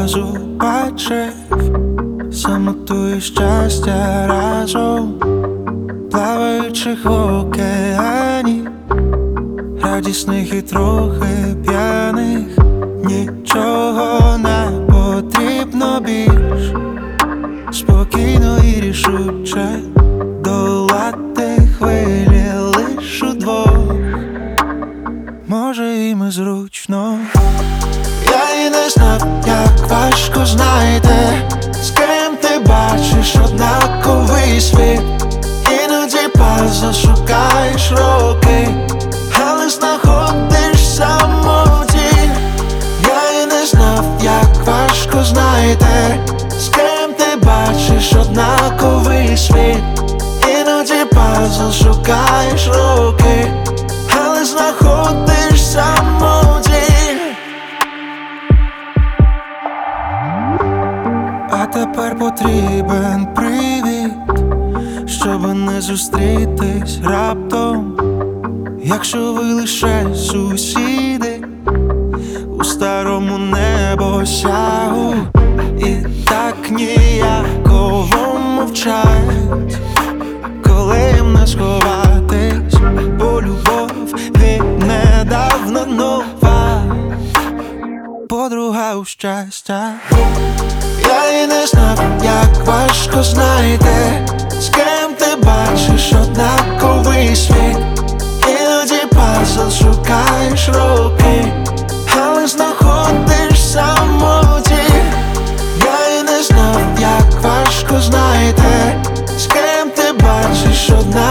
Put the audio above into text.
разу бачив самоту і щастя разом, плаваючих в океані, радісних і трохи п'яних. Нічого не потрібно більш, спокійно і рішуче долати хвилі лиш удвох. Може і ми зручно. Я і не знав, як важко знайти, з ким ти бачиш однаковий світ. Іноді пазл шукаєш роки, але знаходиш самоті. Я і не знав, як важко знайти, з ким ти бачиш однаковий світ. Іноді пазл шукаєш роки, але знаходиш самоті. А тепер потрібен привід, щоб не зустрітись раптом. Якщо ви лише сусіди у старому небосягу, і так ніяково мовчать, коли їм не сховатись, бо любов віднедавна нова, подруга у щастя. Я і не знав, як важко знайти, з ким ти бачиш однаковий світ. Іноді пазл шукаєш роки, але знаходиш самоті. Я і не знав, як важко знайти, з ким ти бачиш однаковий світ.